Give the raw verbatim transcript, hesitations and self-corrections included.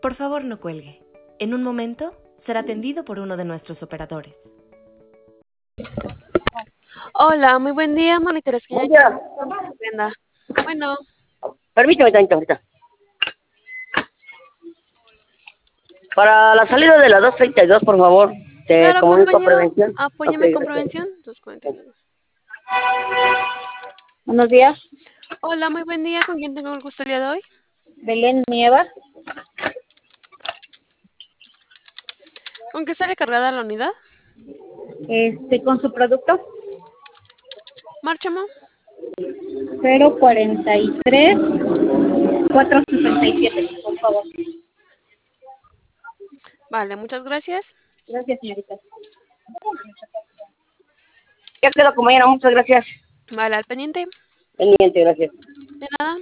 Por favor, no cuelgue. En un momento será atendido por uno de nuestros operadores. Hola, muy buen día, Mónica. Es que ya Oiga, entienda. Bueno, permítame tantito ahorita. Para la salida de la dos treinta y dos, por favor, te claro, comunico a compañero, prevención. Ok, apóyame con gracias. prevención. dos cuarenta y nueve. Buenos días, Hola, muy buen día. ¿Con quién tengo el gusto el día de hoy? Belén Nieva. ¿Con qué sale cargada la unidad? Este, con su producto Márchamo. cero cuarenta y tres cuatrocientos sesenta y siete, por favor. Vale, muchas gracias. Gracias, señorita. Ya quedó, compañera, muchas gracias. Vale, al pendiente. Pendiente, gracias. De nada.